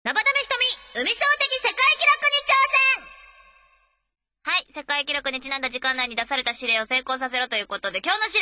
生試し富、海小的世界記録に挑戦。はい、世界記録にちなんだ時間内に出された指令を成功させろということで、今日の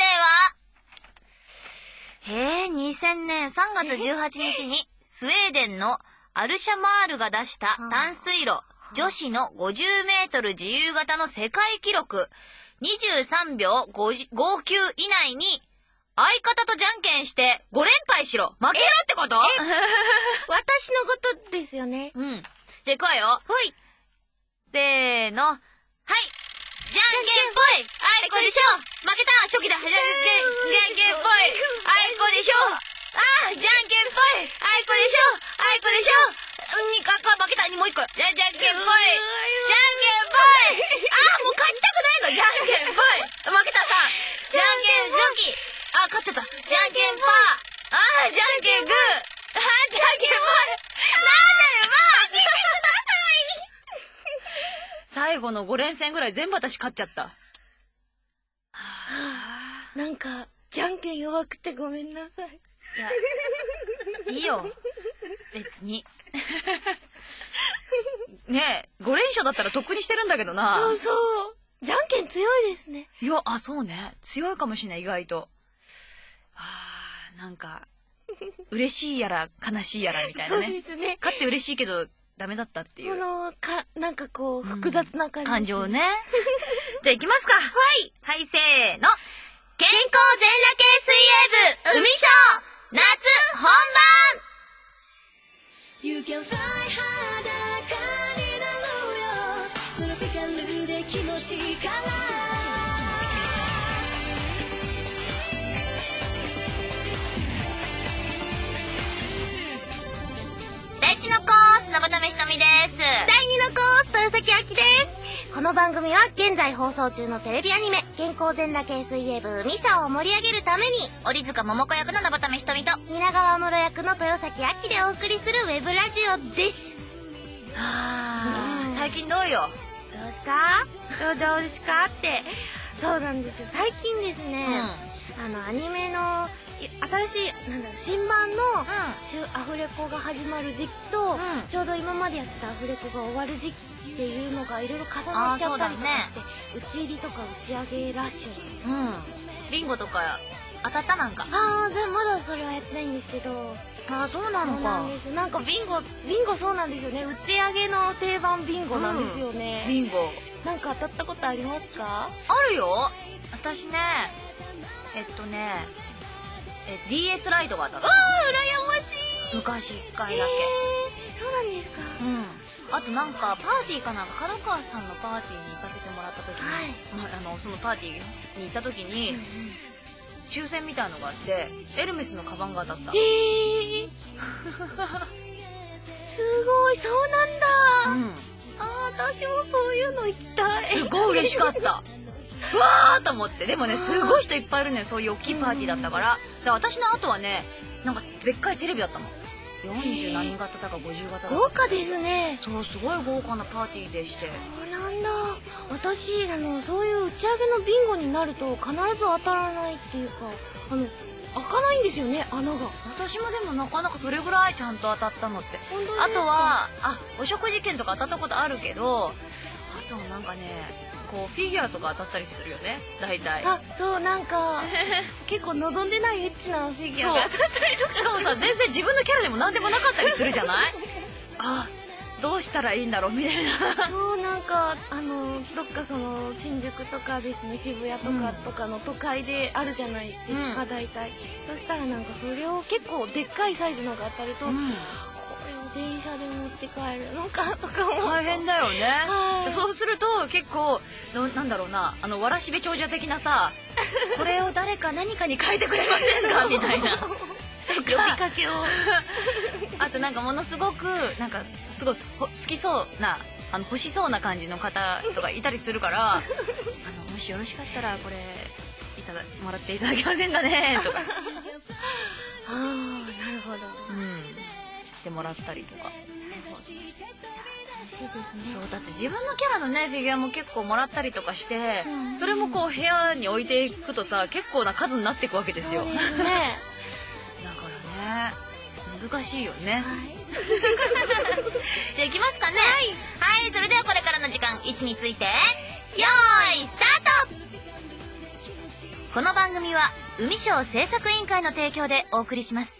指令は2000年3月18日にスウェーデンのアルシャマールが出した短水路女子の50メートル自由形の世界記録23秒59以内に相方とじゃんけんして5連敗しろ。負けろってこと？ 私のことですよね。 うん。じゃあ行くわよ。 はい。 せーの。はい。じゃんけんぽい。あいこでしょ。負けた。チョキだ。じゃんけんぽい。あいこでしょ。あー、じゃんけんぽい。あいこでしょ。あいこでしょ。負けた。もう一個。じゃんけんぽい。じゃんけんぽい。あー、もう勝ちたくないの。じゃんけんぽい。負けたさ。じゃんけん抜き。あ、勝っちゃった。じゃんけんパー。あー、じゃんけんグー。あー、じゃんけんぽい。なんだよ、まあ。見てください。最後の5連戦ぐらい全部私勝っちゃった。 なんか、じゃんけん弱くてごめんなさい。 いや、いいよ。別に。ねえ、5連勝だったらとっくにしてるんだけどな。 そうそう。じゃんけん強いですね。 いや、そうね。強いかもしれない、意外と。なんか、嬉しいやら悲しいやらみたいなね。 そうですね。 勝って嬉しいけどダメだったっていう。 なんかこう、複雑な感じ、 感情ね。じゃあ行きますか。はい。はい、せーの。健康全裸系水泳部、海小夏本番。 You can fly 裸になろうよ。トロピカルで気持ちいいから。 第一のコース、生試しのみです。 第二のコース、豊崎あきです。この番組は現在放送中のテレビアニメ、健康全裸系水泳部海小を盛り上げるために、 折塚桃子役の生試しとみと、 蜷川室役の豊崎あきでお送りするウェブラジオです。 最近どうよ。 どうですか？どうですかって。そうなんですよ。最近ですね、アニメの新しい新版のアフレコが始まる時期と、ちょうど今までやってたアフレコが終わる時期っていうのがいろいろ重なっちゃったりとかして、打ち入りとか打ち上げラッシュ。 ビンゴとか当たったなんか。 でまだそれはやってないんですけど。 そうなのか。そうなんです。なんかビンゴそうなんですよね。打ち上げの定番ビンゴなんですよね。 ビンゴ。 なんか当たったことありますか？ あるよ。私ね、DS ライドが当たった。 羨ましい。 昔1回だけ。 そうなんですか。 あとなんかパーティーかなんか、角川さんのパーティーに行かせてもらった時に、そのパーティーに行った時に、抽選みたいのがあってエルメスのカバンが当たった。すごい、そうなんだ。私もそういうの行きたい。 すごい嬉しかった。うわーと思って。でもね、すごい人いっぱいいるのよ。そういう大きいパーティーだったから。私の後はね、なんかでっかいテレビだったの。40何型だか50型だか。 豪華ですね。 そう、すごい豪華なパーティーでして。 そうなんだ。私そういう打ち上げのビンゴになると必ず当たらないっていうか、開かないんですよね、穴が。 私もでもなかなかそれぐらいちゃんと当たったのって。あとはお食事券とか当たったことあるけど、あとなんかね、こうフィギュアとか当たったりするよね、大体。 そう、なんか結構望んでないエッチなフィギュアが当たったりとか。 しかもさ、全然自分のキャラでも何でもなかったりするじゃない？どうしたらいいんだろうみたいな。 そう、なんかどっか新宿とかですね、渋谷とかの都会であるじゃないですか、大体。そしたらなんかそれを結構でっかいサイズのが当たると、これを電車で持って帰るのかとかも大変だよね。そうすると結構なんだろうな、わらしべ長者的なさ、これを誰か何かに書いてくれませんかみたいな呼びかけを。 あとなんかものすごくなんかすごい好きそうな欲しそうな感じの方とかいたりするからもしよろしかったらこれもらっていただけませんかねとか。 なるほど。 してもらったりとか。 そうだって自分のキャラのねフィギュアも結構もらったりとかして、それもこう部屋に置いていくとさ、結構な数になっていくわけですよ。 そうですね。 だからね、 難しいよね。 はい。 じゃあ行きますかね。はい、それではこれからの時間、位置について、よーい、スタート。この番組は、海賞制作委員会の提供でお送りします。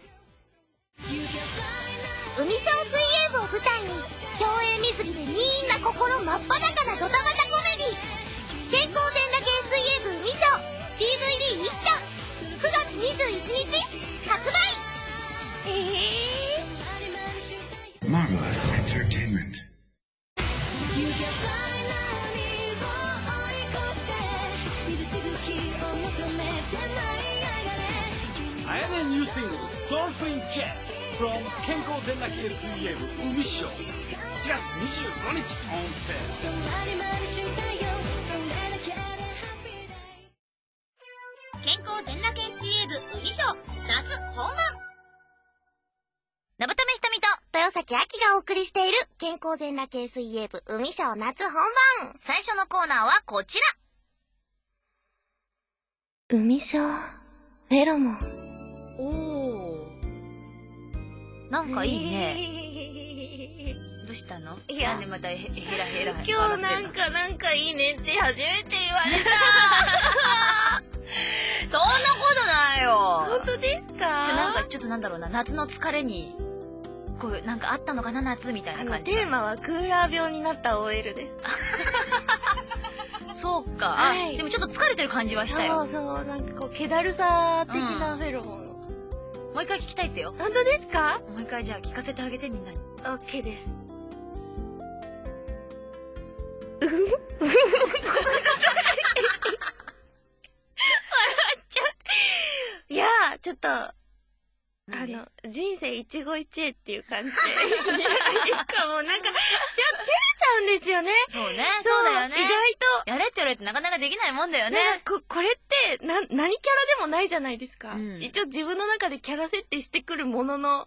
海小水泳部を舞台に競泳水着でみんな心真っ裸なドタバタコメディ健康全裸系水泳部海小 DVD 一挙9月21日発売。 Marvelous Entertainment. I have a new single, Dolphin Jet, from 健康全裸系水泳部海賞。1月25日オンセール。 健康全裸系水泳部海賞夏本番。 なぶためひとみと、 豊崎あきがお送りしている健康全裸系水泳部海賞夏本番。 最初のコーナーはこちら。 海賞フェロモン。 おー。なんかいいね。どうしたの？ いやなんでまたヘラヘラ。 今日なんかいいねって初めて言われた。 そんなことないよ。 本当ですか？ なんかちょっとなんだろうな、夏の疲れに、こうなんかあったのかな、夏みたいな感じ。 テーマはクーラー病になった OL です。 そうか、 はい。 でもちょっと疲れてる感じはしたよ。 そうそう、なんかこう、気だるさ的なフェロモン。 もう一回聞きたいってよ。 本当ですか？ もう一回じゃあ聞かせてあげて、みんなに。 OK です。笑っちゃう。いやー、ちょっと、人生一期一会っていう感じで。いいじゃないですか、もうなんか、照れちゃうんですよね。 そうね、そうだよね。 意外と。 やれって言われてなかなかできないもんだよね。 これって、何キャラでもないじゃないですか。一応自分の中でキャラ設定してくるものの。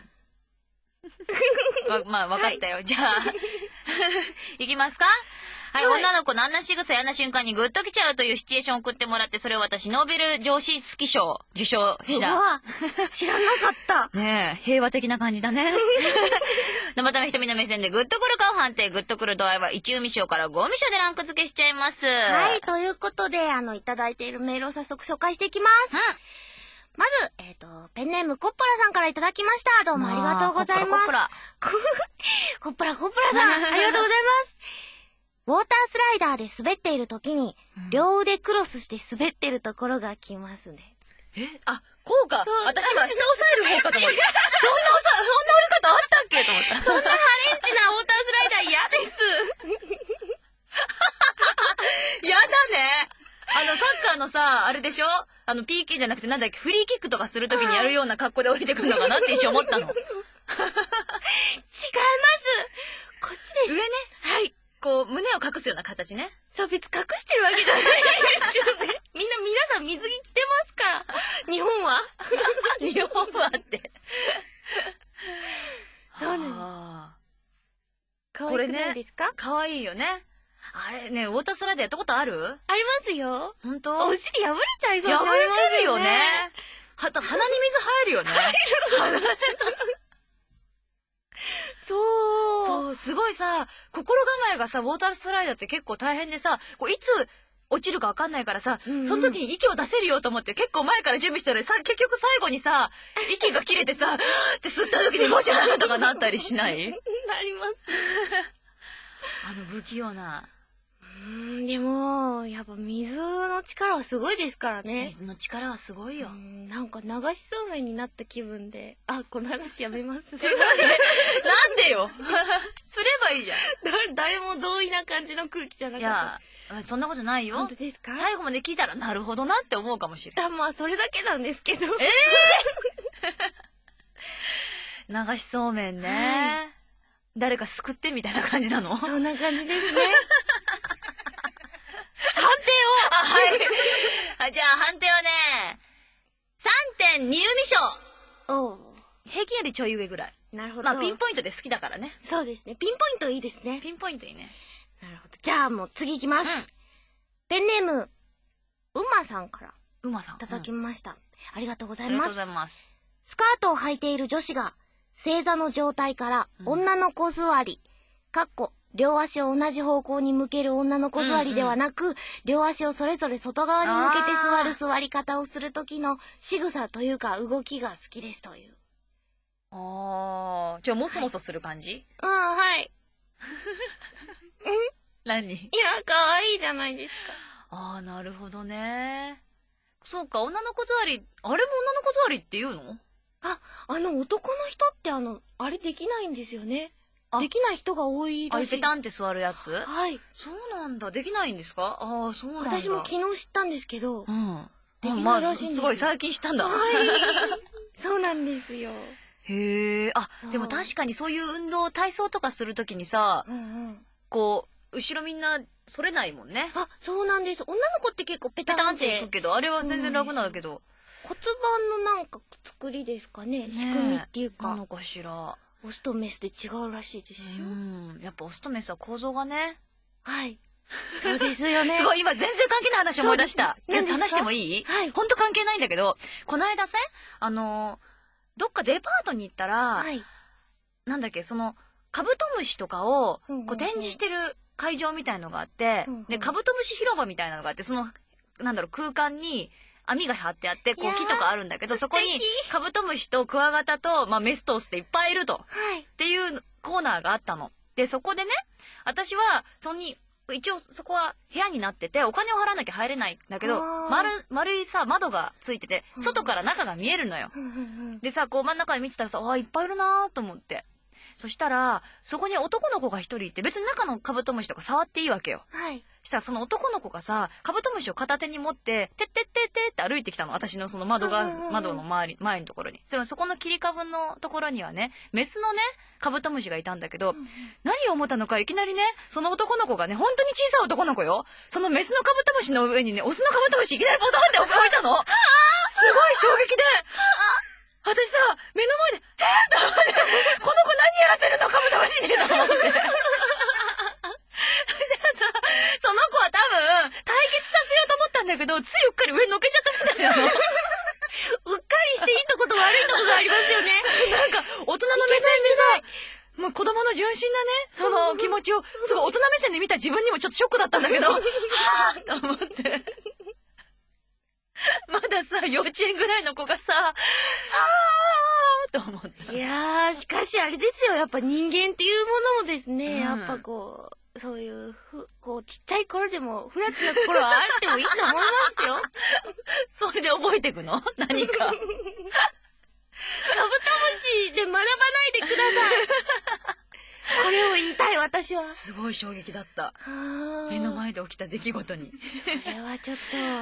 まあ、わかったよ。じゃあ、いきますか？はい、女の子のあんな仕草やんな瞬間にグッときちゃうというシチュエーションを送ってもらって、それを私、ノーベル上司好き賞受賞した。 知らなかった。 ねえ、平和的な感じだね。生ため瞳の目線でグッとくるかを判定、グッとくる度合いは1海賞から5海賞でランク付けしちゃいます。 はい、ということで、いただいているメールを早速紹介していきます。まず、ペンネームコッポラさんからいただきました。どうもありがとうございます。コッポラさん、ありがとうございます。ウォータースライダーで滑っている時に、両腕クロスして滑ってるところが来ますね。 こうか。私が下押さえる方かと思って。そんな折り方あったっけと思った。 そんなハレンチなウォータースライダー嫌です。 やだね。サッカーのさ、あれでしょPK じゃなくてなんだっけ、フリーキックとかするときにやるような格好で降りてくるのかなって一瞬思ったの。違います。 こっちです。 上ね。 はい。 こう、胸を隠すような形ね。 そう、別に隠してるわけじゃないですよね。皆さん水着着てますから。日本は日本はって。 そうなんです。かわいくないですか？ かわいいよね。あれね、ウォータースライダーやったことある？ ありますよ。 ほんと？ お尻破れちゃいそう。 破れてるよね。鼻に水入るよね。そう、すごいさ、心構えがさ、ウォータースライダーって結構大変でさ、こういつ落ちるかわかんないからさ、その時に息を出せるよと思って結構前から準備したらさ、結局最後にさ、息が切れてさ、って吸った時にもうちゃダメとかなったりしない？なります。 不器用な。 でも、やっぱ水の力はすごいですからね。 水の力はすごいよ。 なんか流しそうめんになった気分で。この話やめます。 なんでよ。すればいいじゃん。 誰も同意な感じの空気じゃなかった。 いや、そんなことないよ。 本当ですか？ 最後まで聞いたらなるほどなって思うかもしれない。 まあ、それだけなんですけど。 流しそうめんね。誰か救ってみたいな感じなの？ そんな感じですね。判定をはい。じゃあ判定はね、3.2海賞。平均よりちょい上ぐらい。 なるほど。 まあピンポイントで好きだからね。 そうですね。ピンポイントいいですね。 ピンポイントいいね。 なるほど。じゃあもう次行きます。ペンネーム、うまさんから。 うまさん。 いただきました。ありがとうございます。 ありがとうございます。 スカートを履いている女子が正座の状態から女の子座り、両足を同じ方向に向ける女の子座りではなく、両足をそれぞれ外側に向けて座る座り方をする時の仕草というか動きが好きですという。 じゃあもそもそする感じ？ はい。 何？ いや、かわいいじゃないですか。なるほどね。そうか、女の子座り、あれも女の子座りって言うの？ 男の人ってあれできないんですよね。できない人が多いらしい。 ペタンって座るやつ？ はい。 そうなんだ。できないんですか？そうなんだ。 私も昨日知ったんですけど、 できないらしいんですよ。すごい、最近知ったんだ。 はい。そうなんですよ。 へえ。でも確かにそういう運動、体操とかするときにさ、こう、後ろみんな反れないもんね。 そうなんです。女の子って結構ペタンっていくけど、あれは全然楽なんだけど。 骨盤のなんか作りですかね。仕組みっていうか。 なのかしら。 オスとメスで違うらしいですよ。 やっぱオスとメスは構造がね。 はい。そうですよね。 すごい、今全然関係ない話思い出した。話してもいい？ はい。 ほんと関係ないんだけど、この間どっかデパートに行ったら、なんだっけ、カブトムシとかをこう展示してる会場みたいのがあって、で、カブトムシ広場みたいなのがあって、空間に網が張ってあって、こう木とかあるんだけど、そこにカブトムシとクワガタと、メスとオスっていっぱいいると。っていうコーナーがあったの。で、そこでね、私は、一応そこは部屋になってて、お金を払わなきゃ入れないんだけど、丸いさ、窓がついてて、外から中が見えるのよ。でさ、こう真ん中で見てたらさ、いっぱいいるなーと思って。そしたら、そこに男の子が一人いて、別に中のカブトムシとか触っていいわけよ。そしたらその男の子がさ、カブトムシを片手に持って、てってってってって歩いてきたの。私のその窓の前のところに。そこの切り株のところにはね、メスのね、カブトムシがいたんだけど、何を思ったのかいきなりね、その男の子がね、本当に小さい男の子よ。そのメスのカブトムシの上にね、オスのカブトムシいきなりボトンって置いたの。すごい衝撃で。私さ、目の前で、と思って、この子何やらせるのカブトムシにと思って。その子は多分、対決させようと思ったんだけど、ついうっかり上に乗っけちゃったみたいなの。うっかりしていいとこと悪いとこがありますよね。 なんか、大人の目線でさ、もう子供の純真なね、その気持ちを、すごい大人目線で見た自分にもちょっとショックだったんだけど、はぁと思って。まださ、幼稚園ぐらいの子がさ、と思った。 いやー、しかしあれですよ、やっぱ人間っていうものもですね、やっぱこう、そういう、ちっちゃい頃でも、フラチなところはあってもいいと思いますよ。 それで覚えていくの？何か。カブトムシで学ばないでください。これを言いたい、私は。 すごい衝撃だった。目の前で起きた出来事に。 これはちょっと。 はい。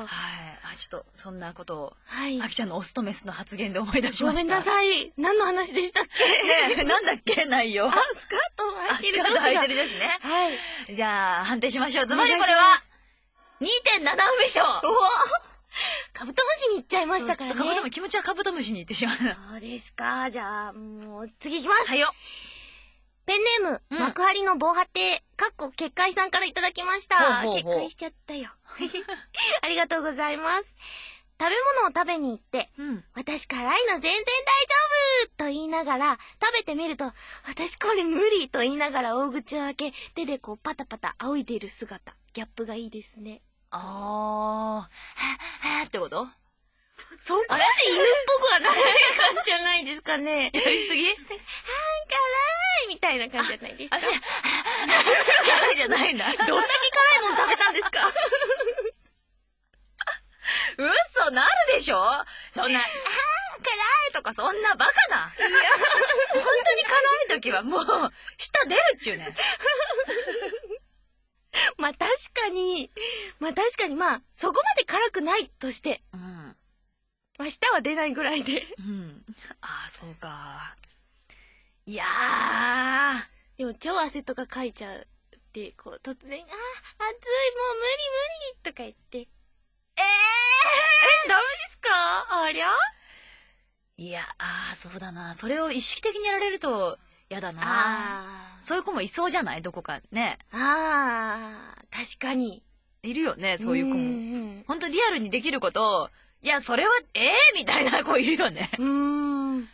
ちょっと、そんなことを、あきちゃんのオスとメスの発言で思い出しました。 ごめんなさい。何の話でしたっけ？ ねえ、なんだっけ内容。 スカート履いてる女子。 履いてる女子ね。 はい。 じゃあ、判定しましょう。ズバリこれは、2.7 踏賞。 カブトムシに行っちゃいましたからね。 気持ちはカブトムシに行ってしまう。 そうですか。じゃあ、もう、次行きます。 はいよ。 ペンネーム、幕張の防波堤、結界さんからいただきました。結界しちゃったよ。ありがとうございます。食べ物を食べに行って、私辛いの全然大丈夫と言いながら、食べてみると、私これ無理と言いながら大口を開け、手でこうパタパタ仰いでいる姿、ギャップがいいですね。 ってこと？ そこまで犬っぽくはない感じじゃないですかね。 やりすぎ？ 辛いみたいな感じじゃないですか。 じゃないんだ。 どんだけ辛いもん食べたんですか？ 嘘なるでしょ？そんな、辛いとかそんなバカな。本当に辛い時はもう、舌出るっちゅうね。 確かに、そこまで辛くないとして。舌は出ないぐらいで。 そうか。いやー。でも超汗とかかいちゃうって、突然、暑い、もう無理とか言って。ダメですか？ありゃ？ いや、そうだな。それを意識的にやられると嫌だな。そういう子もいそうじゃない？どこかね。 確かに。 いるよね、そういう子も。ほんとリアルにできることを、いや、それは、みたいな子いるよね。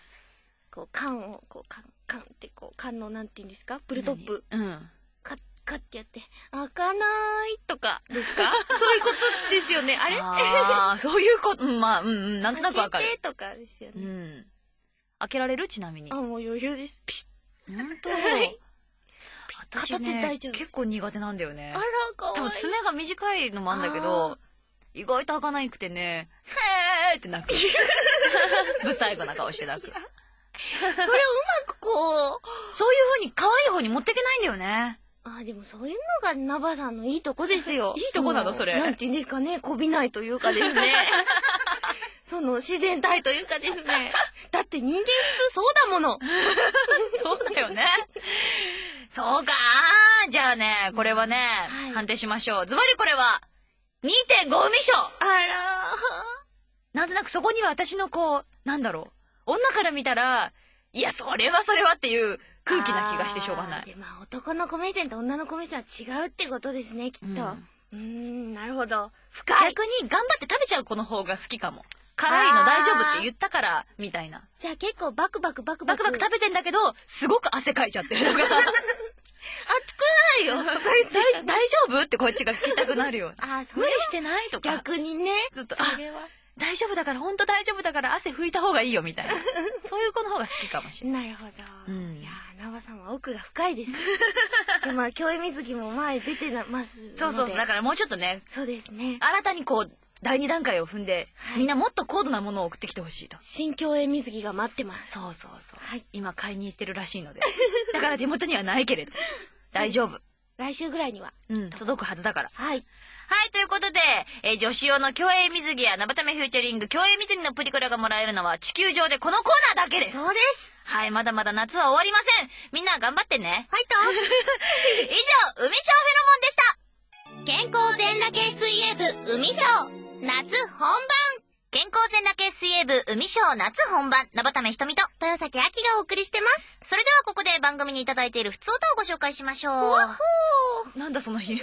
こう缶をこう缶ってこう缶のなんて言うんですか、プルトップカッてやって開かないとかですか？そういうことですよね。あれ？ ああ、そういうこと、まあ、なんとなくわかる。 開けてとかですよね。 開けられる？ちなみに。 あ、もう余裕です。ピシッ。 ほんと？私片手ね大丈夫です。 結構苦手なんだよね。 あら、かわいい。 多分爪が短いのもあんだけど、意外と開かないくてね、へーって泣く。不細工な顔して泣く。 それをうまくこう。 そういう風に可愛い方に持ってけないんだよね。 でもそういうのがナバさんのいいとこですよ。 いいとこなのそれ。 なんて言うんですかね、こびないというかですね。その自然体というかですね。だって人間普通そうだもの。 そうだよね。そうかー。じゃあね、これはね、判定しましょう。ズバリこれは、2.5 海賞。 あらー。 なんとなくそこには私のこう、なんだろう。女から見たら、いや、それはっていう空気な気がしてしょうがない。 で、まあ男の米線と女の米線は違うってことですね、きっと。なるほど。深い。 逆に頑張って食べちゃう子の方が好きかも。辛いの大丈夫って言ったから、みたいな。 じゃあ結構バクバク食べてんだけど、すごく汗かいちゃってるのが。 熱くないよとか言って大丈夫ってこっちが聞きたくなるよ。無理してないとか。 逆にね。 ずっと、大丈夫だから、ほんと大丈夫だから汗拭いた方がいいよみたいな。そういう子の方が好きかもしれない。 なるほど。いやー、ナバさんは奥が深いです。で、まあ、競泳水着も前出てますので。 そう。だからもうちょっとね。 そうですね。 新たにこう、第2段階を踏んで、みんなもっと高度なものを送ってきてほしいと。 新競泳水着が待ってます。 そう。今買いに行ってるらしいので。だから手元にはないけれど。大丈夫。 来週ぐらいには。 届くはずだから。 はい。 はい、ということで、女子用の競泳水着やナバタメフューチャリング競泳水着のプリクラがもらえるのは地球上でこのコーナーだけです。 そうです。 はい、まだまだ夏は終わりません。みんな頑張ってね。 はいと。 以上、海小フェロモンでした。 健康全裸系水泳部海小夏本番。 健康全裸系水泳部海小夏本番、ナバタメひとみと豊崎あきがお送りしてます。 それではここで番組にいただいている普通歌をご紹介しましょう。 わっほー。なんだその日。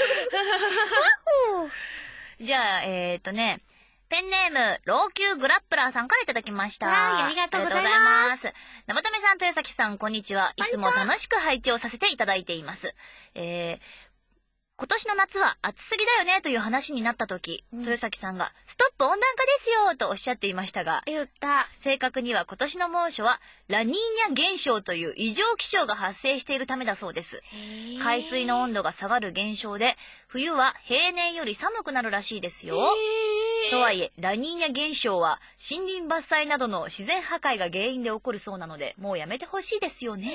じゃあ、ペンネーム、老朽グラップラーさんからいただきました。 はい、ありがとうございます。 ナバタメさん、豊崎さん、こんにちは。いつも楽しく拝聴させていただいています。今年の夏は暑すぎだよねという話になった時、豊崎さんがストップ温暖化ですよとおっしゃっていましたが、正確には今年の猛暑はラニーニャ現象という異常気象が発生しているためだそうです。海水の温度が下がる現象で、冬は平年より寒くなるらしいですよ。とはいえ、ラニーニャ現象は森林伐採などの自然破壊が原因で起こるそうなので、もうやめてほしいですよね。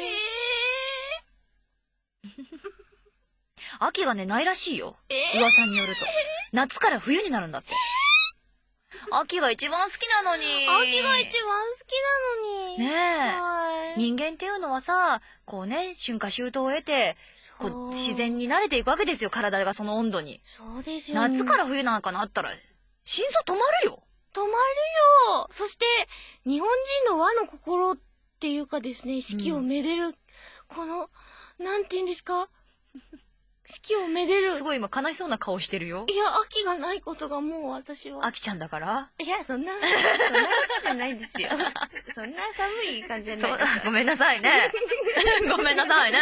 秋がね、ないらしいよ。噂によると。夏から冬になるんだって。秋が一番好きなのに。 秋が一番好きなのに。 ねえ。人間っていうのはさ、こうね、春夏秋冬を得て、こう自然に慣れていくわけですよ、体がその温度に。 そうですよね。 夏から冬なんかなったら、心臓止まるよ。 止まるよ。そして、日本人の和の心っていうかですね、四季をめでる、この、なんて言うんですか四季をめでる。 すごい今悲しそうな顔してるよ。 いや、秋がないことがもう私は。 秋ちゃんだからいや、そんなことじゃないですよ。そんな寒い感じじゃないです。 ごめんなさいね。ごめんなさいね。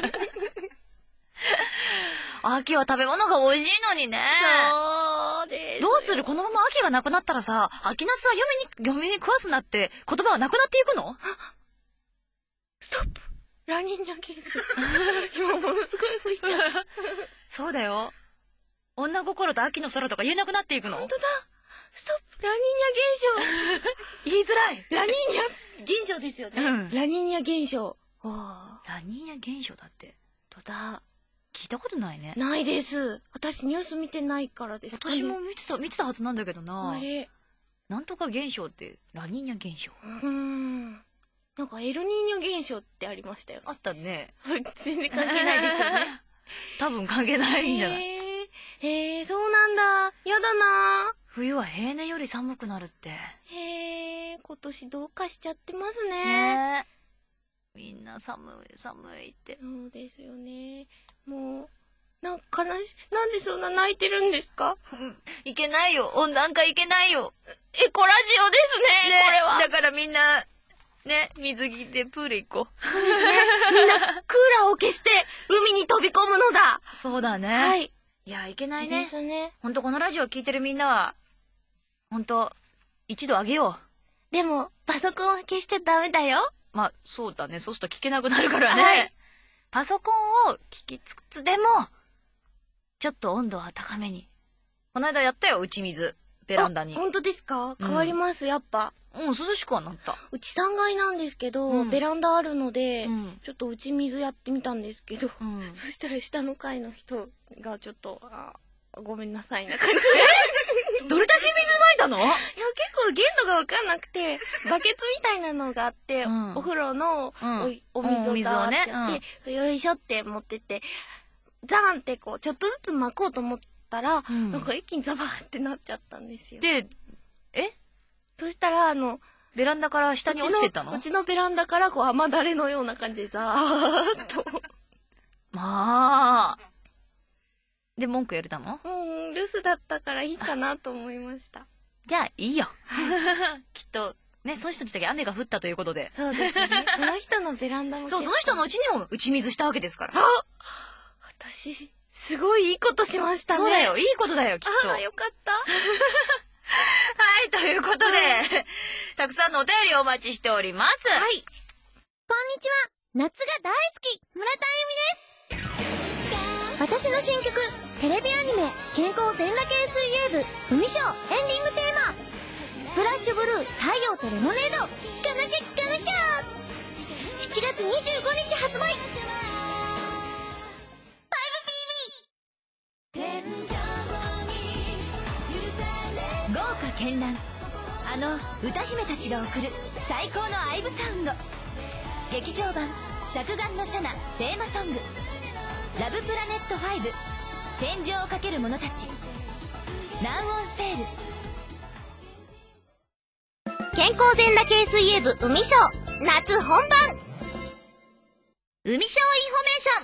秋は食べ物が美味しいのにね。 そうです。 どうする？このまま秋がなくなったらさ、秋ナスは嫁に食わすなって言葉はなくなっていくの？ ストップ。ラニーニャ現象。今ものすごい吹いちゃう。 そうだよ。女心と秋の空とか言えなくなっていくの？ 本当だ。ストップ。ラニーニャ現象。 言いづらい。 ラニーニャ現象ですよね。ラニーニャ現象。 ラニーニャ現象だって。 本当だ。 聞いたことないね。 ないです。私ニュース見てないからです。 私も見てたはずなんだけどな。 あれ。 なんとか現象ってラニーニャ現象。 なんかエルニーニョ現象ってありましたよ。 あったね。 全然関係ないですよね。 多分関係ないんじゃない？ そうなんだ。やだな。 冬は平年より寒くなるって。 今年どうかしちゃってますね。 ね。みんな寒いって。 そうですよね。もう、なんでそんな泣いてるんですか？ いけないよ。温暖化いけないよ。 エコラジオですね、これは。 だからみんな、 ね、水着でプール行こみんな、クーラーを消して、海に飛び込むのだ。 う。そうだね。 はい。 いや、いけないでね。 すね。 ほんとこのラジオ聞いてるみんなは、ほんと、一度あげよでも、パソコンは消しちゃダメだよ。 う。まあ、そうだね。そうすると聞けなくなるからね。 はい。 パソコンを聞きつつでも、ちょっと温度は高めに。この間やったよ、打ち水。ベランダに。 本当ですか？変わります、やっぱ。 涼しくはなった。 うち3階なんですけど、ベランダあるので、ちょっと打ち水やってみたんですけど、そしたら下の階の人がちょっと、ごめんなさいな感じで。 どれだけ水撒いたの？ いや、結構限度がわかんなくて、バケツみたいなのがあって、お風呂のお水をね、よいしょって持ってって、ザーンってこう、ちょっとずつ巻こうと思ったら、なんか一気にザバーってなっちゃったんですよ。 で、 そしたら、 ベランダから下に落ちてったの？ うちのベランダからこう雨だれのような感じでザーッと。 まあ。で、文句やれたの？ 留守だったからいいかなと思いました。 じゃあ、いいよ。きっと、ね、その人たちだけ雨が降ったということで。 そうですね。その人のベランダも。 そう、その人のうちにも打ち水したわけですから。 私、すごいいいことしましたね。 そうだよ、いいことだよ、きっと。 よかった。 はい、ということで、たくさんのお便りをお待ちしております。 はい。こんにちは。夏が大好き、村田あゆみです。私の新曲、テレビアニメ、健康全裸系水泳部、海ショー、エンディングテーマ、スプラッシュブルー、太陽とレモネード、聴かなきゃ聴かなきゃ7月25日発売。 豪華絢爛、あの歌姫たちが送る最高のアイブサウンド。劇場版尺眼のシャナテーマソング、ラブプラネット5、天井をかける者たち、ナウオンセール。 健康全裸系水泳部海ショー、夏本番。 海ショーインフォメーション。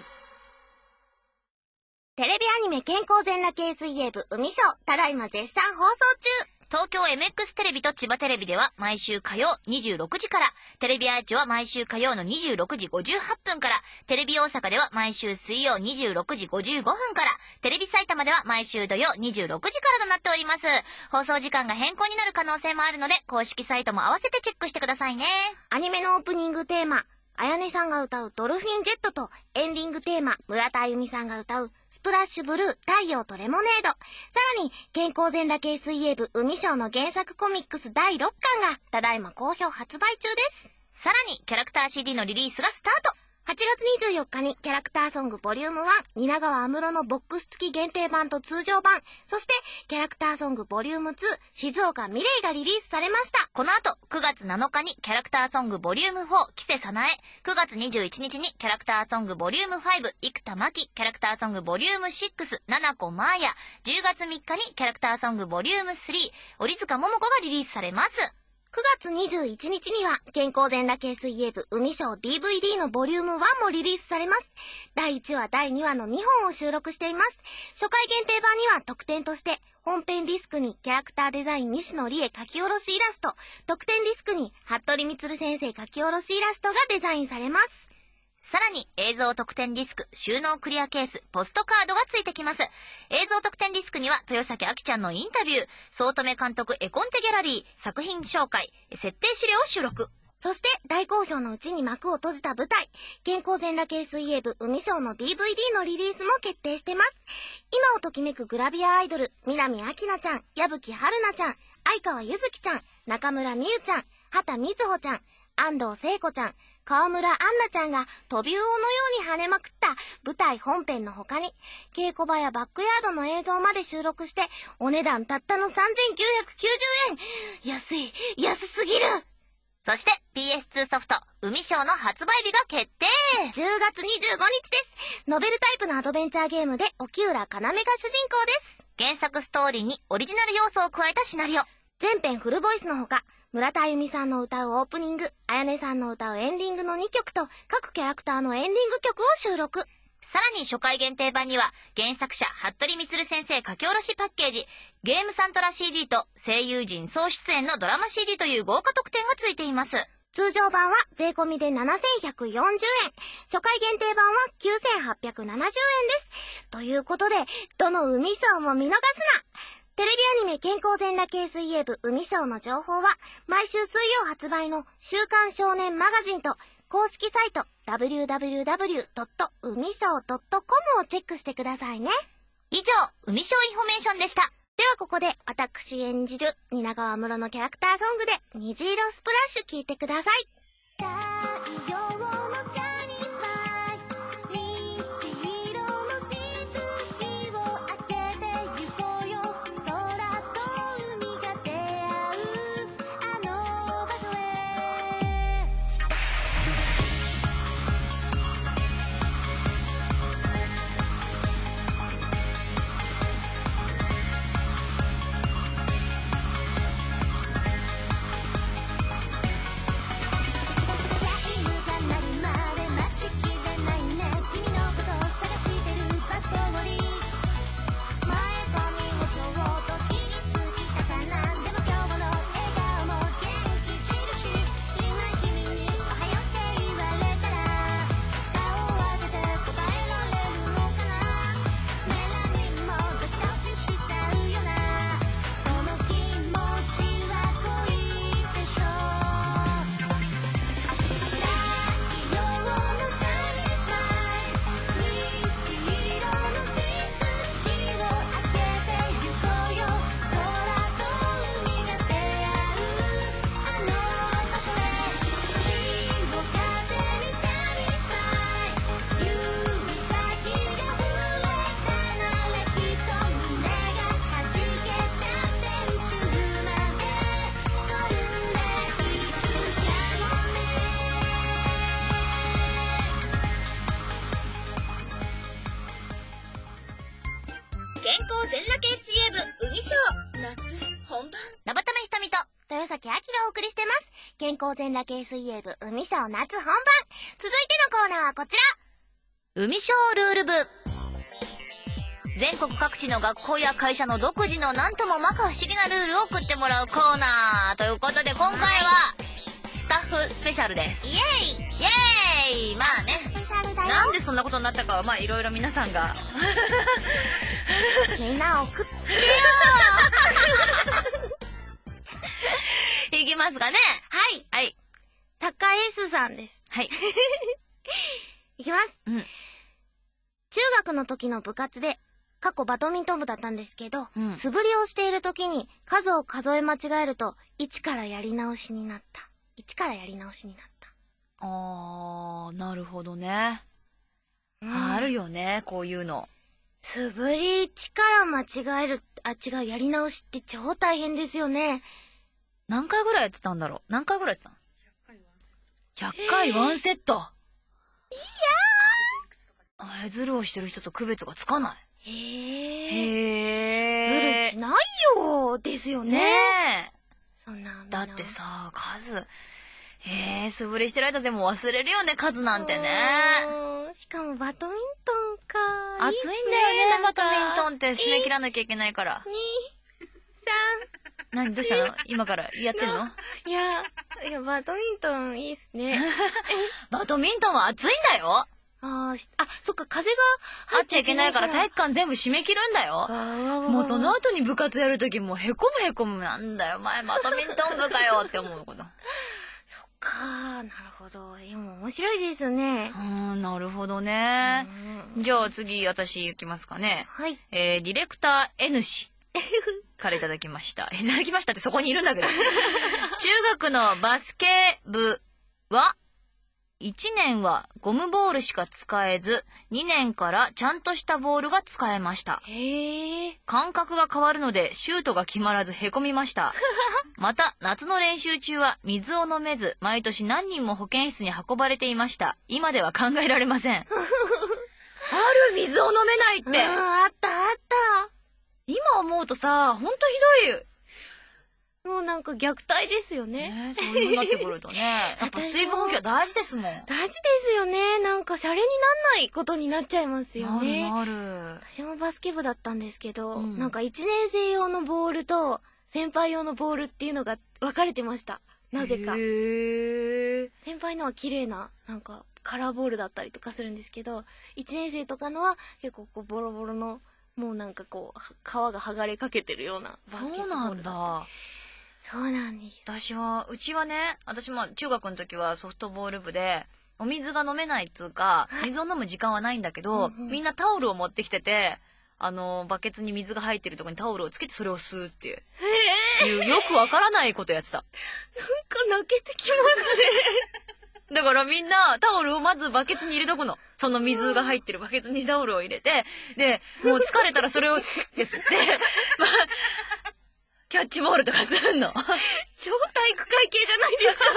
テレビアニメ健康全裸系水泳部海ショー、ただいま絶賛放送中。 東京 MX テレビと千葉テレビでは毎週火曜26時から、テレビアーチは毎週火曜の26時58分から、テレビ大阪では毎週水曜26時55分から、テレビ埼玉では毎週土曜26時からとなっております。放送時間が変更になる可能性もあるので、公式サイトも合わせてチェックしてくださいね。 アニメのオープニングテーマ、あやねさんが歌うドルフィンジェットと、エンディングテーマ、村田あゆみさんが歌うスプラッシュブルー、太陽とレモネード。さらに、健康全裸系水泳部海ショーの原作コミックス第6巻が、ただいま好評発売中です。 さらに、キャラクター CD のリリースがスタート。 8月24日にキャラクターソングボリューム1、蜷川安室のボックス付き限定版と通常版、そしてキャラクターソングボリューム2、静岡ミレイがリリースされました。 この後、9月7日にキャラクターソングボリューム4、キセサナエ、9月21日にキャラクターソングボリューム5、生田真希、キャラクターソングボリューム6、七子マーヤ、10月3日にキャラクターソングボリューム3、折塚桃子がリリースされます。 9月21日には、健康全裸系水泳部海ショー DVD のボリューム1もリリースされます。第1話、第2話の2本を収録しています。初回限定版には特典として、本編ディスクにキャラクターデザイン西野理恵書き下ろしイラスト、特典ディスクに服部充先生書き下ろしイラストがデザインされます。 さらに映像特典ディスク、収納クリアケース、ポストカードがついてきます。映像特典ディスクには豊崎あきちゃんのインタビュー、早乙女監督絵コンテギャラリー、作品紹介、設定資料を収録。 そして大好評のうちに幕を閉じた舞台、健康全裸系水泳部海ショーの DVD のリリースも決定してます。今をときめくグラビアアイドル、南明菜ちゃん、矢吹春菜ちゃん、相川ゆずきちゃん、中村美優ちゃん、畑瑞穂ちゃん、安藤聖子ちゃん、川村アンナちゃんが飛び魚のように跳ねまくった舞台本編の他に、稽古場やバックヤードの映像まで収録して、お値段たったの3,990円。安すぎる。 そして PS2 ソフト、海ショーの発売日が決定。 10月25日です。ノベルタイプのアドベンチャーゲームで沖浦要が主人公です。 原作ストーリーにオリジナル要素を加えたシナリオ。 全編フルボイスのほか、村田あゆみさんの歌うオープニング、あやねさんの歌うエンディングの2曲と、各キャラクターのエンディング曲を収録。 さらに初回限定版には、原作者服部充先生書き下ろしパッケージ、ゲームサントラ CD と声優陣総出演のドラマ CD という豪華特典がついています。 通常版は税込みで7140円。初回限定版は9870円です。ということで、どの海ショーも見逃すな。テレビアニメ健康全裸系水泳部海ショーの情報は、毎週水曜発売の週刊少年マガジンと、公式サイト www.umishow.com をチェックしてくださいね。 以上、海ショーインフォメーションでした。 ではここで私演じる蜷川安室のキャラクターソングで虹色スプラッシュ聴いてください。 太陽のシャイニングライト、虹色のしずきを開けてゆこうよ。空と海が出会うあの場所へ。チャイムが鳴るまで待ちきれないね。君のことを探してるバス通り、前髪をちょっと気にすぎたかな。でも今日の笑顔も元気印。今君におはようって言われたら、顔を当てて答えられるのかな。メラニンもドキドキしちゃうよな。この気持ちは恋でしょ。太陽のシャイニングライト、虹色のしずきを開けてゆこうよ。空と海が出会うあの場所へ。潮風にシャイニングライト、指先が触れたならきっと胸が弾けちゃって宇宙まで飛んでいくかもね。 健康全裸系水泳部海ショー夏本番。生田目ひとみと豊崎あきがお送りしてます。健康全裸系水泳部海ショー夏本番。続いてのコーナーはこちら。 海ショールール部。全国各地の学校や会社の独自のなんとも摩訶不思議なルールを送ってもらうコーナーということで、今回はスタッフスペシャルです。イエーイイエーイ。まあね、 スペシャルだよ。 なんでそんなことになったかはまあいろいろ皆さんがみんな送っていきますかね。 はい。 はい。 タカ S さんです。 はい。 いきます。 うん。 中学の時の部活で、過去バドミントン部だったんですけど、 うん素振りをしている時に数を数え間違えると、1からやり直しになった。1からやり直しになった。 なるほどね。あるよね、こういうの。 素振り1から間違える、やり直しって超大変ですよね。 何回ぐらいやってたんだろう。何回ぐらいやってたの ?100 回ワンセット。いやー。ズルをしてる人と区別がつかない。 へズルしないよですよね。 ねえ。 そんな。 だってさ、数。素振りしてる間でも忘れるよね、数なんてね。 しかもバドミントンか。 暑いんだよね、バドミントンって締め切らなきゃいけないから。 2、 何どうしたの今からやってんの 3。いや、バドミントンいいっすね。 バドミントンは暑いんだよ。 そっか、風が入っちゃいけないから体育館全部締め切るんだよ。もうその後に部活やるときもへこむなんだよ。前バドミントン部かよって思うこと。 そっか、なるほど。でも面白いですね。 なるほどね。じゃあ次私行きますかね。 はい。 ディレクター N 氏からいただきました。いただきましたってそこにいるんだけど。中学のバスケ部は1年はゴムボールしか使えず、2年からちゃんとしたボールが使えました。感覚が変わるのでシュートが決まらずへこみました。また、夏の練習中は水を飲めず、毎年何人も保健室に運ばれていました。今では考えられません。ある水を飲めないって。 あった。 今思うとさ、ほんとひどい。 もうなんか虐待ですよね。 そういうのになってくるとね。やっぱ水分補給は大事ですもん。 大事ですよね。なんかシャレになんないことになっちゃいますよね。 なる。 私もバスケ部だったんですけど、なんか1年生用のボールと先輩用のボールっていうのが分かれてました。 なぜか。 へー。 先輩のは綺麗な、なんか、カラーボールだったりとかするんですけど、1年生とかのは結構こうボロボロの、もうなんかこう、皮が剥がれかけてるようなバスケットボールそうなんったり。 だ。 そうなんです。 うちはね、私も中学の時はソフトボール部で、お水が飲めないっつうか、水を飲む時間はないんだけど、 うんうんみんなタオルを持ってきてて、バケツに水が入ってるところにタオルをつけてそれを吸うっていう。よくわからないことやってた。 なんか泣けてきますね。 だからみんなタオルをまずバケツに入れとくの。その水が入ってるバケツにタオルを入れて、で、もう疲れたらそれをって吸って、まあ、キャッチボールとかすんの。 超体育会系じゃないですか。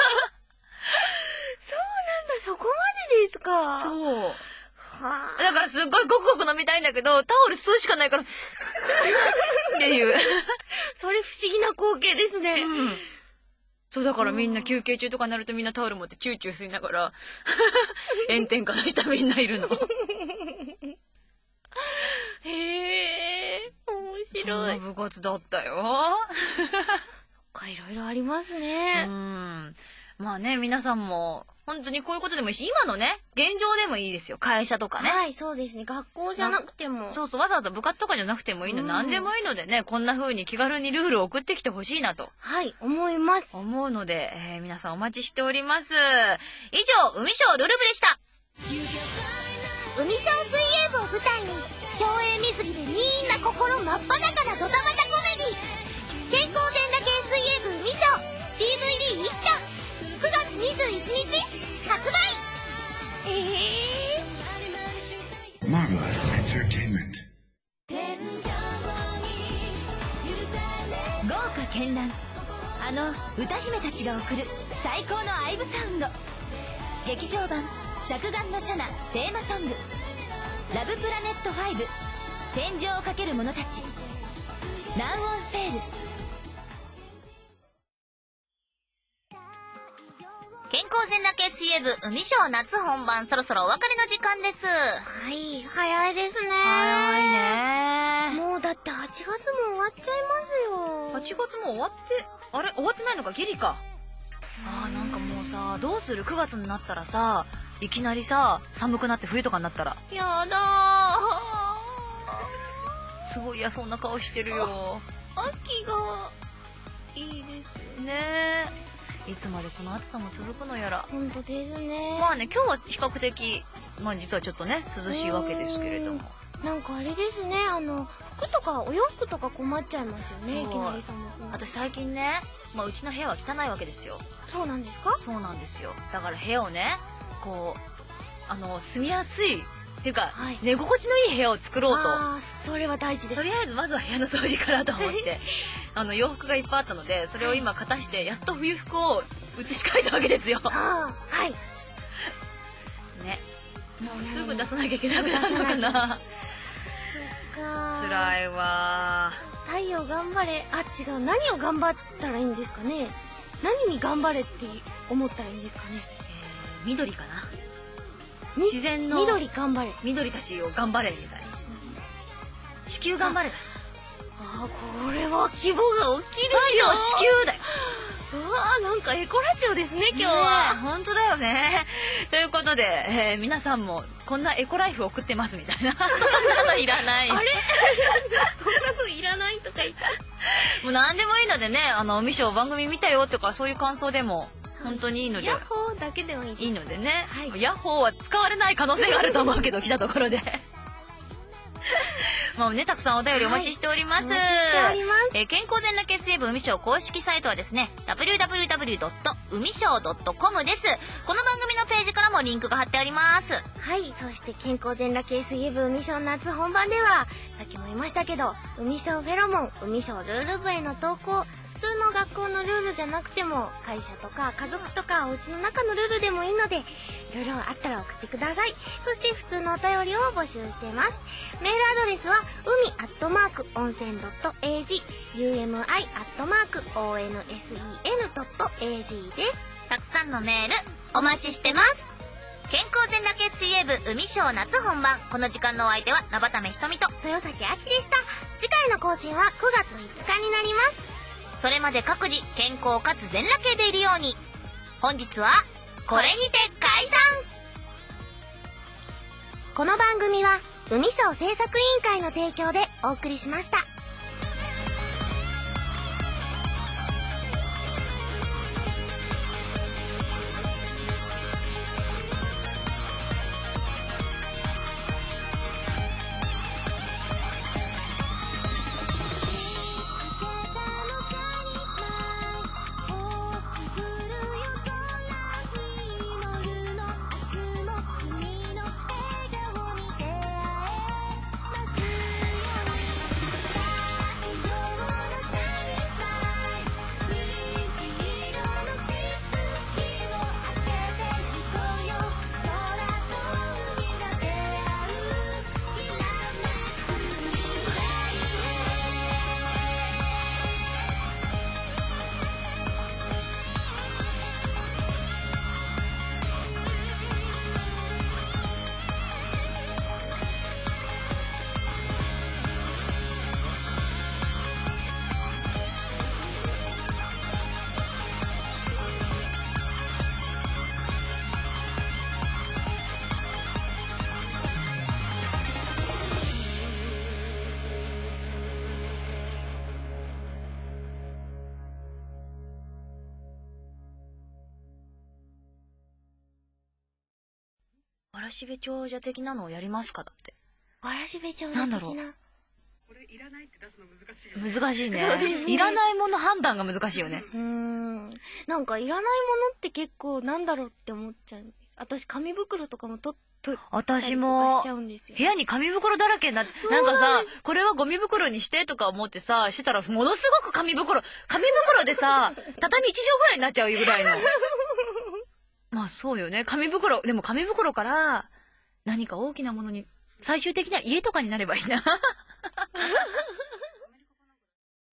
そうなんだ、そこまでですか。 そう。 はあ。 だからすっごいごくごく飲みたいんだけど、タオル吸うしかないから、っていう。 それ不思議な光景ですね。 そう、だからみんな休憩中とかになるとみんなタオル持ってチューチュー吸いながら、炎天下の下みんないるの。 へえ、面白い。 そんな部活だったよ。 いろいろありますね。 まあね、皆さんも、本当にこういうことでもいいし、今のね、現状でもいいですよ。会社とかね。 はい、そうですね。学校じゃなくても。 そうそう、わざわざ部活とかじゃなくてもいいの、何でもいいのでね、こんな風に気軽にルールを送ってきてほしいなと。 はい、思います。 思うので、皆さんお待ちしております。以上、海ショールルブでした。 海ショー水泳部を舞台に、競泳水着でみんな心真っ裸なドタバタコメディ。健康全裸系水泳部海ショー DVD 一巻9月21日発売。 Marvelous Entertainment。 豪華絢爛、あの歌姫たちが送る最高のアイブサウンド。劇場版尺眼のシャナテーマソング、ラブプラネット5天井をかける者たち、ナウオンセール。 健康全裸系水泳部海ショー夏本番、そろそろお別れの時間です。 はい、早いですね。 早いね。 もうだって8月も終わっちゃいますよ。 8月も終わって、あれ終わってないのか、ギリか。なんかもうさ、どうする？ 9 月になったらさ、いきなりさ、寒くなって冬とかになったら。 やだすごい嫌そうな顔してるよ。 秋がいいですねえ。いつまでこの暑さも続くのやら。 本当ですね。 まあね、今日は比較的、まあ実はちょっとね、涼しいわけですけれども。 なんかあれですね、服とかお洋服とか困っちゃいますよね、いきなり寒くなる。 私最近ね、まあうちの部屋は汚いわけですよ。 そうなんですか？ そうなんですよ。だから部屋をね、こう、住みやすい、っていうか、 はい、 寝心地のいい部屋を作ろうと。 それは大事です。 とりあえずまずは部屋の掃除からと思って、洋服がいっぱいあったので、それを今片して、やっと冬服を移し替えたわけですよ。 はい。 ね。もうすぐ出さなきゃいけなくなるのかな。 そっか。 辛いわ。 太陽頑張れ。違う。何を頑張ったらいいんですかね。何に頑張れって思ったらいいんですかね。 緑かな。自然の緑頑張れ。 緑たちを頑張れみたいな。地球頑張れだ。 これは規模が大きいですよ。 地球だよ。 うわー、なんかエコラジオですね、今日は。 本当だよね。ということで、皆さんもこんなエコライフを送ってますみたいな。そんなのいらない。 あれそんなのいらないとか言った。 もう何でもいいのでね、ミショ番組見たよとかそういう感想でも本当にいいので。 ヤッホーだけでもいいです。 いいのでね。 はい、 ヤッホーは使われない可能性があると思うけど、来たところで。もうね、たくさんお便りお待ちしております。 お待ちしております。 健康全裸系水泳部海ショー公式サイトはですね、www. 海ショー .com です。この番組のページからもリンクが貼ってあります。 はい、そして健康全裸系水泳部海ショー夏本番では、さっきも言いましたけど、海ショーフェロモン、海ショールール部への投稿、普通の学校のルールじゃなくても、会社とか家族とかお家の中のルールでもいいので、いろいろあったら送ってください。そして普通のお便りを募集しています。メールアドレスは温泉.ag、umi@onsen.ag です。 たくさんのメールお待ちしてます。健康全裸系水泳部海ショー夏本番、この時間のお相手は生田目ひとみと豊崎あきでした。次回の更新は9月5日になります。 それまで各自健康かつ全裸系でいるように。本日はこれにて解散。 この番組は海賞制作委員会の提供でお送りしました。 わらしべ長者的なのをやりますかだって。 わらしべ長者的な。 なんだろう。 これいらないって出すの難しいよね。 難しいね。いらないもの判断が難しいよね。 なんかいらないものって結構なんだろうって思っちゃう。私紙袋とかも私もしちゃうんですよ。 部屋に紙袋だらけになって、なんかさ、これはゴミ袋にしてとか思ってさ、してたらものすごく紙袋でさ、畳1畳ぐらいになっちゃうぐらいの。まあそうよね。でも紙袋から何か大きなものに、最終的には家とかになればいいな。